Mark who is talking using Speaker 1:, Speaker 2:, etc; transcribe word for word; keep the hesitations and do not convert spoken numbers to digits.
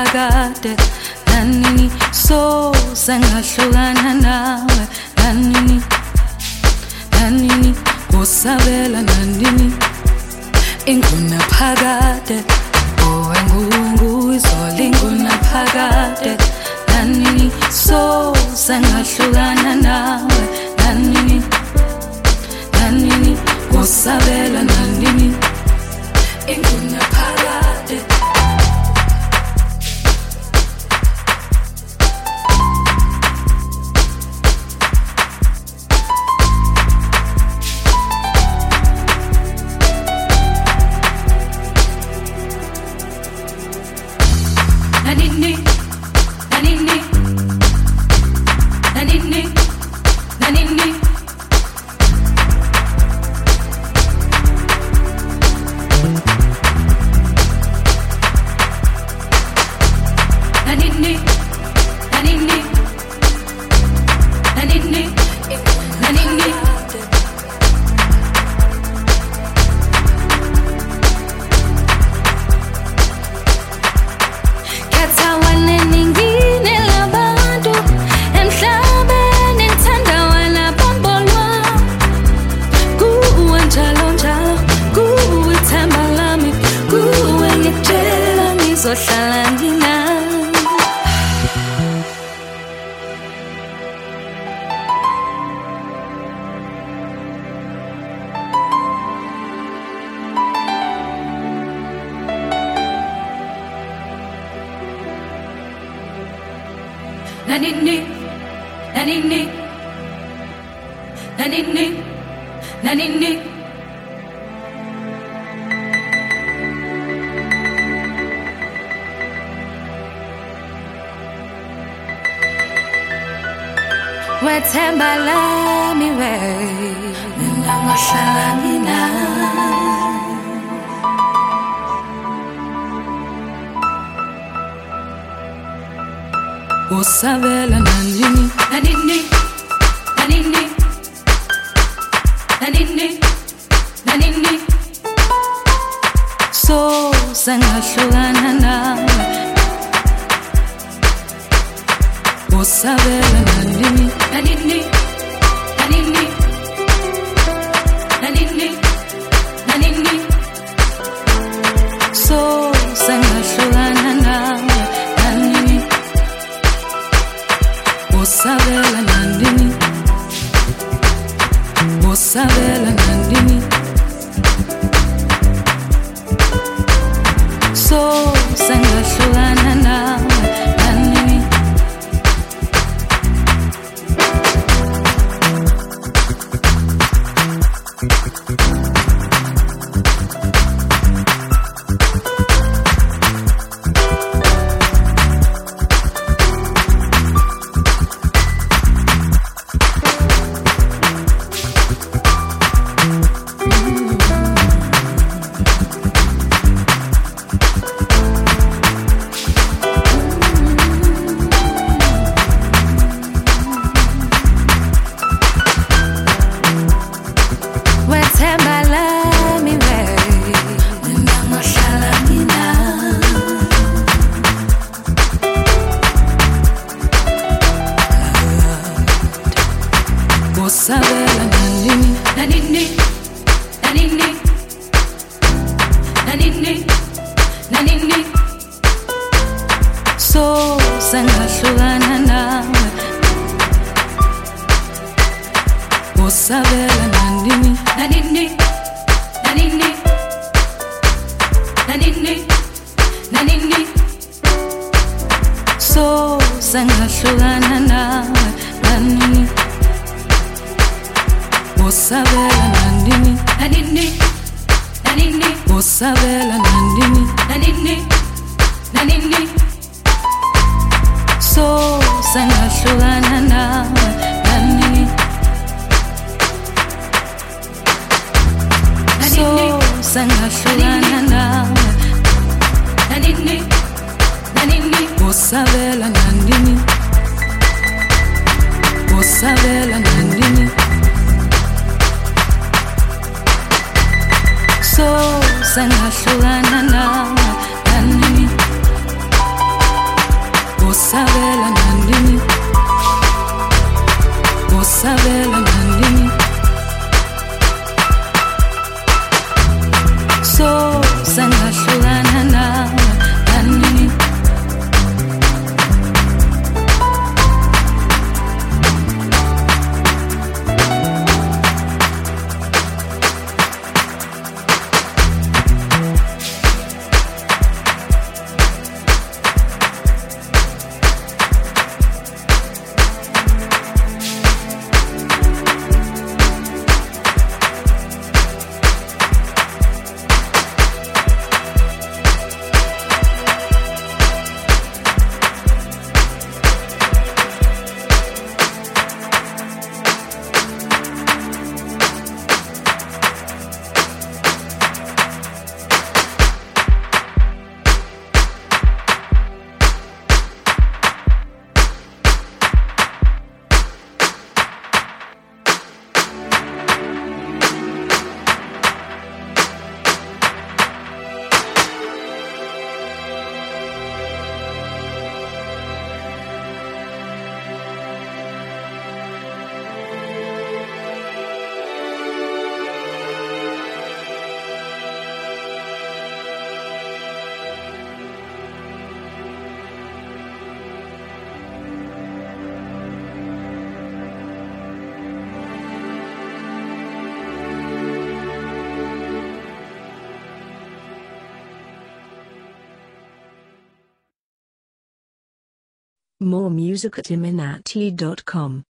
Speaker 1: phakade nanini so sengahlukana nawe nanini nanini kusabela nanini inguna phakade owe ngungu izoli inguna phakade nanini so sengahlukana nawe nanini nanini kusabela nanini inguna phakade nanini nanini nanini nanini nanini nanini nanini nanini zohlala nginawe nanini nanini nanini nanini wethemba lami we mina ngahlala nginawe usabela nanini nanini nanini nanini nanini so sengahlukana nawe usabela nanini nanini nanini nanini nanini so sengahlukana nawe nanini usabela nanini usabela nanini so sengahlukana nawe nanini usabela nanini nanini nanini nanini nanini so sengahlukana nawe usabela nanini nanini nanini nanini nanini so sengahlukana nawe nanini usabela nanini nanini nanini usabela nanini nanini nanini so sengahlukana nawe nanini so sengahlukana nawe nanini nanini usabela nanini usabela nanini so sengahlukana nawe nanini Usabela nandini, usabela nandini. So sangahlukana nawe nandini.
Speaker 2: More music at iminati dot com.